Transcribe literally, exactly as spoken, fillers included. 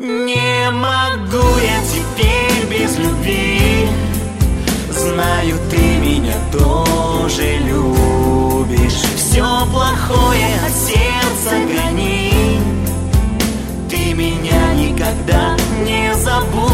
Не могу я теперь без любви. Знаю, ты меня тоже любишь. Все плохое от сердца гони. Ты меня никогда не забудешь.